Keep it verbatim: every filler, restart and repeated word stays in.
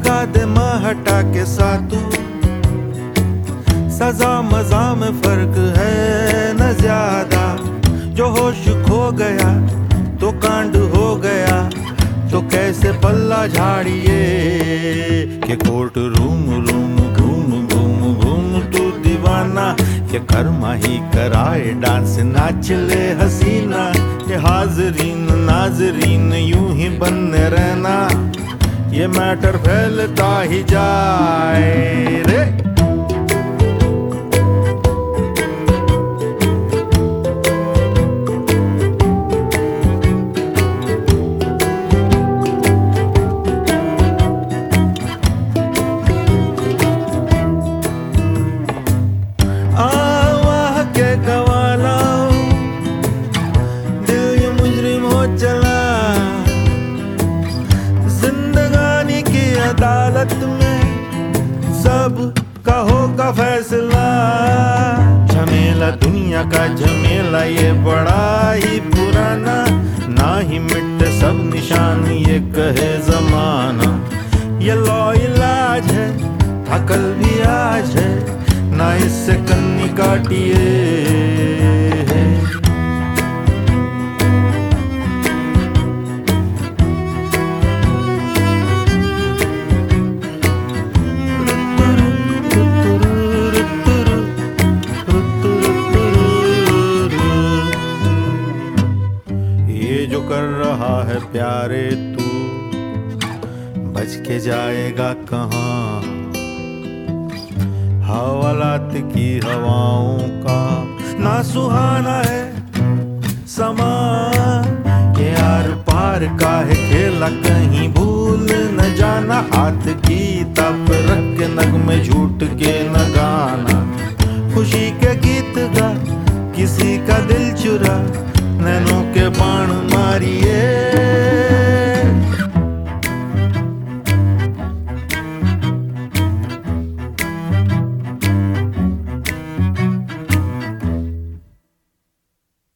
लगा दे महटा के सातू, सजा मजा में फर्क है न ज्यादा। जो होश खो गया तो कांड हो गया, तो कैसे पल्ला झाड़िए के कोर्ट रूम रूम घूम घूम घूम तू दीवाना। के कर्मा ही कराए डांस नाच ले हसीना, के हाजरीन नाजरीन यूं ही बने रहना। ये मैटर फैलता ही जाए रे। आवाह के गवाला दिल ये मुजरिम हो चला, जिंदगानी की अदालत में सब का होगा फैसला। झमेला दुनिया का झमेला ये बड़ा ही पुराना, ना ही मिटे सब निशान ये कहे जमाना। ये लौ इलाज है था कल भी आज है, ना इससे कन्नी काटिए है। ये जो कर रहा है प्यारे तू, बच के जाएगा कहाँ। हवालात की हवाओं का ना सुहाना है समा। ये आर पार का है खेला कहीं भूल न जाना। हाथ की तप रख के नग में झूठ के न गाना। खुशी के गीत गा किसी का दिल चुरा, नैनों के बाण मारिए।